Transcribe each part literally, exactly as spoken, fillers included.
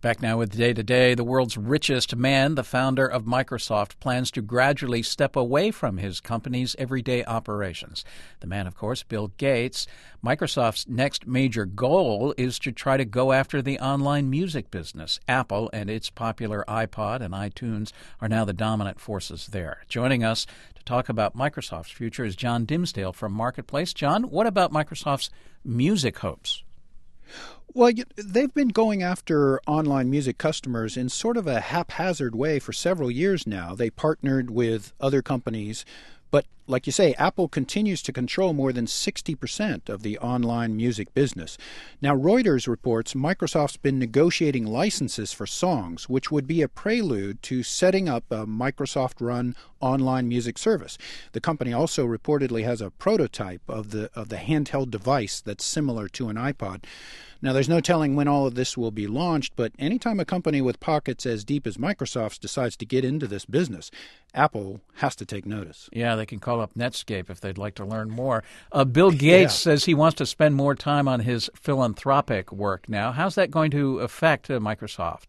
Back now with Day to Day, the world's richest man, the founder of Microsoft, plans to gradually step away from his company's everyday operations. The man, of course, Bill Gates. Microsoft's next major goal is to try to go after the online music business. Apple and its popular iPod and iTunes are now the dominant forces there. Joining us to talk about Microsoft's future is John Dimsdale from Marketplace. John, what about Microsoft's music hopes? Well, they've been going after online music customers in sort of a haphazard way for several years now. They partnered with other companies, but like you say, Apple continues to control more than sixty percent of the online music business. Now, Reuters reports Microsoft's been negotiating licenses for songs, which would be a prelude to setting up a Microsoft-run online music service. The company also reportedly has a prototype of the of the handheld device that's similar to an iPod. Now, there's no telling when all of this will be launched, but anytime a company with pockets as deep as Microsoft's decides to get into this business, Apple has to take notice. Yeah, they can call up Netscape if they'd like to learn more. Uh, Bill Gates yeah. says he wants to spend more time on his philanthropic work now. How's that going to affect uh, Microsoft?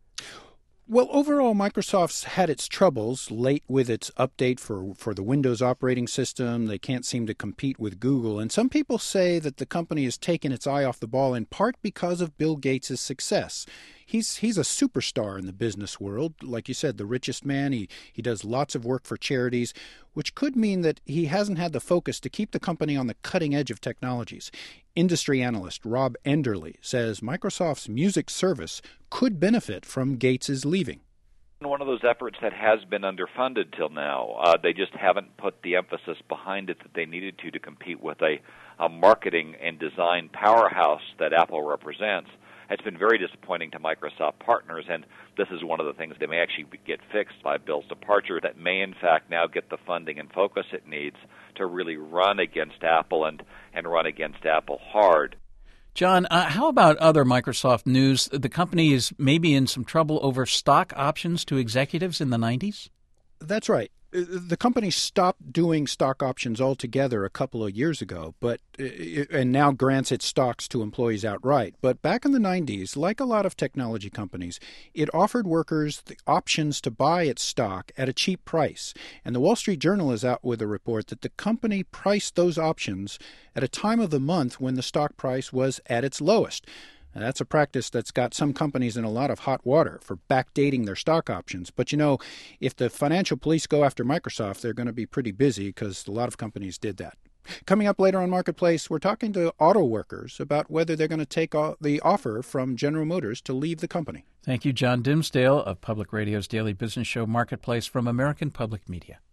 Well, overall, Microsoft's had its troubles late with its update for, for the Windows operating system. They can't seem to compete with Google. And some people say that the company has taken its eye off the ball in part because of Bill Gates' success. He's he's a superstar in the business world. Like you said, the richest man. He, he does lots of work for charities, which could mean that he hasn't had the focus to keep the company on the cutting edge of technologies. Industry analyst Rob Enderle says Microsoft's music service could benefit from Gates' leaving. One of those efforts that has been underfunded till now. Uh, they just haven't put the emphasis behind it that they needed to to compete with a, a marketing and design powerhouse that Apple represents. It's been very disappointing to Microsoft partners, and this is one of the things that may actually get fixed by Bill's departure that may, in fact, now get the funding and focus it needs to really run against Apple and, and run against Apple hard. John, uh, how about other Microsoft news? The company is maybe in some trouble over stock options to executives in the nineties? That's right. The company stopped doing stock options altogether a couple of years ago, but and now grants its stocks to employees outright. But back in the nineties, like a lot of technology companies, it offered workers the options to buy its stock at a cheap price. And the Wall Street Journal is out with a report that the company priced those options at a time of the month when the stock price was at its lowest. And that's a practice that's got some companies in a lot of hot water for backdating their stock options. But, you know, if the financial police go after Microsoft, they're going to be pretty busy because a lot of companies did that. Coming up later on Marketplace, we're talking to auto workers about whether they're going to take the offer from General Motors to leave the company. Thank you, John Dimsdale of Public Radio's daily business show Marketplace from American Public Media.